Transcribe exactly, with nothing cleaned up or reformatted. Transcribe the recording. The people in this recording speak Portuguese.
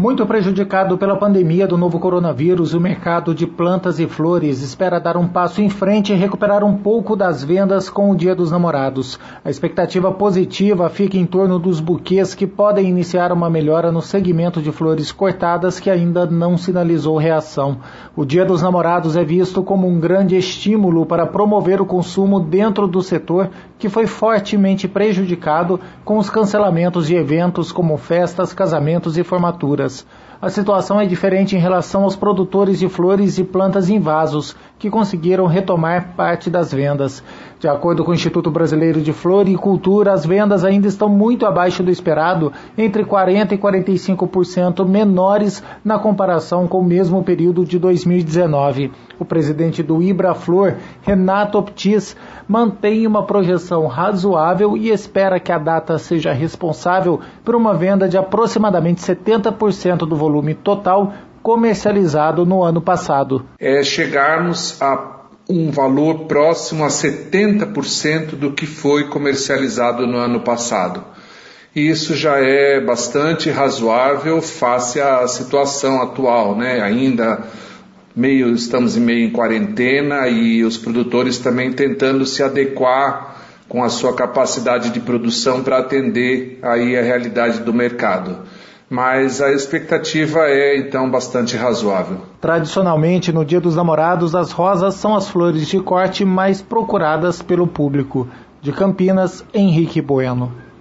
Muito prejudicado pela pandemia do novo coronavírus, o mercado de plantas e flores espera dar um passo em frente e recuperar um pouco das vendas com o Dia dos Namorados. A expectativa positiva fica em torno dos buquês, que podem iniciar uma melhora no segmento de flores cortadas, que ainda não sinalizou reação. O Dia dos Namorados é visto como um grande estímulo para promover o consumo dentro do setor, que foi fortemente prejudicado com os cancelamentos de eventos como festas, casamentos e formaturas. A situação é diferente em relação aos produtores de flores e plantas em vasos, que conseguiram retomar parte das vendas. De acordo com o Instituto Brasileiro de Floricultura, as vendas ainda estão muito abaixo do esperado, entre quarenta por cento e quarenta e cinco por cento menores na comparação com o mesmo período de dois mil e dezenove. O presidente do Ibraflor, Renato Optis, mantém uma projeção razoável e espera que a data seja responsável por uma venda de aproximadamente setenta por cento do volume total comercializado no ano passado. É chegarmos a um valor próximo a setenta por cento do que foi comercializado no ano passado. Isso já é bastante razoável face à situação atual, né? Ainda meio, estamos em meio em quarentena e os produtores também tentando se adequar com a sua capacidade de produção para atender aí a realidade do mercado. Mas a expectativa é, então, bastante razoável. Tradicionalmente, no Dia dos Namorados, as rosas são as flores de corte mais procuradas pelo público. De Campinas, Henrique Bueno.